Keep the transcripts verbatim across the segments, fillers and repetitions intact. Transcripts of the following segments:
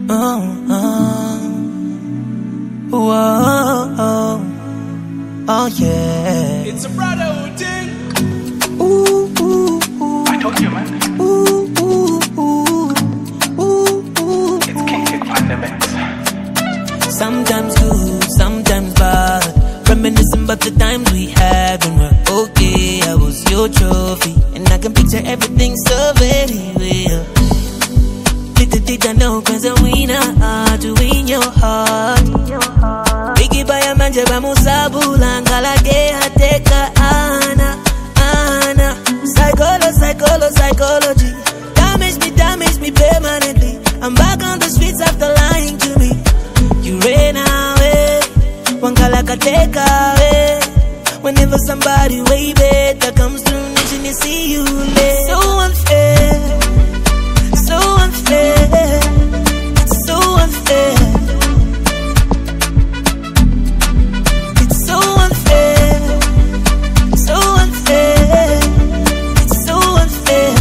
Oh, oh, whoa, oh, oh yeah. It's a brotherhood thing. Ooh, ooh, ooh. I told you, man. Ooh, ooh, ooh, ooh, ooh. It's King Kid Pandemics. Sometimes good, sometimes bad. Reminiscing about the times we had when we're okay. I was your trophy, and I can picture everything so very real. Little did I know, cause I win a heart to win your heart. Biggie by a manje ba musabula ngalage hateka ana ana. Psycholo, psycholo, psychology. Damage me, damage me permanently. I'm back on the streets after lying to me. You ran away, wangalaka take away. Whenever somebody way better comes through, mention you see you late. So unfair, so unfair, it's so unfair. It's so unfair, so unfair, it's so unfair.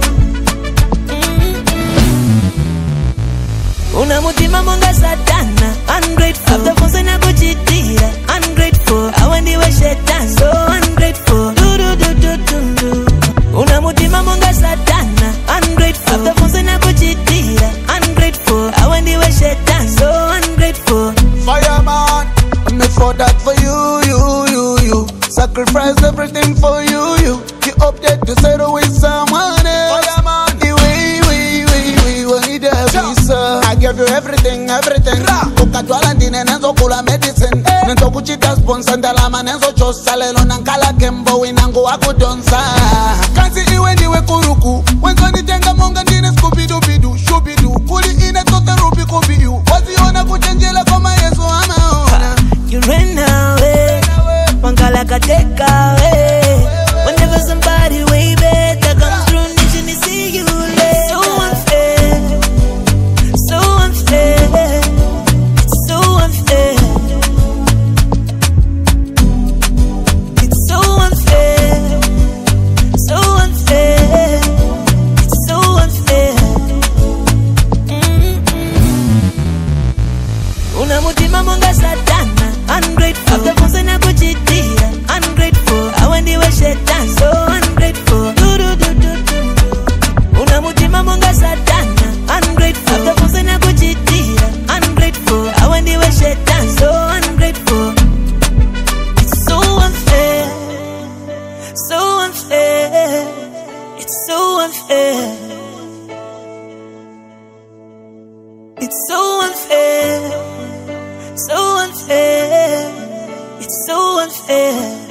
Mm-hmm. Una mutima monga satana, ungrateful. After phone na kuchitira, ungrateful. I want the way she dance, so ungrateful. Do do do do do do. Una mutima monga satana, ungrateful. After phone na kuchitira, ungrateful. I want the way she dance, so ungrateful. Fireman, me for that for you, you, you, you. Sacrifice everything for you, you. You update to settle with someone else. Fireman, the way, way, way, way, when you there, sir. I give you everything, everything. Ukatwala ndine nenzo kula medicine. Nenzo kuchita sponsor ndalama nenzo chosa. Lelo nankala kembo winangu wakudonsa. Kansi iwe niwe kuruku. Wenzo nitenga monga ndine skubidu bidu. Shubidu, kuli ine tote rubi kubiyu. Waziona kuchenjela koma Yesu amaona. You ran away, wangalaka take away. Whenever somebody way better comes through, nation to see you late. So unfair, so unfair, it's so unfair. It's so unfair, so unfair, it's so unfair. Mm-hmm. Una mutima monga satana, ungrateful. After phone na kuchitira, ungrateful. I want the way she dance, so ungrateful. Do do do do do. Una mutima monga satana, ungrateful. After phone na kuchitira, ungrateful. I want the way she dance, so ungrateful. It's so unfair, so unfair. It's so unfair. It's so unfair, so unfair. It's so unfair.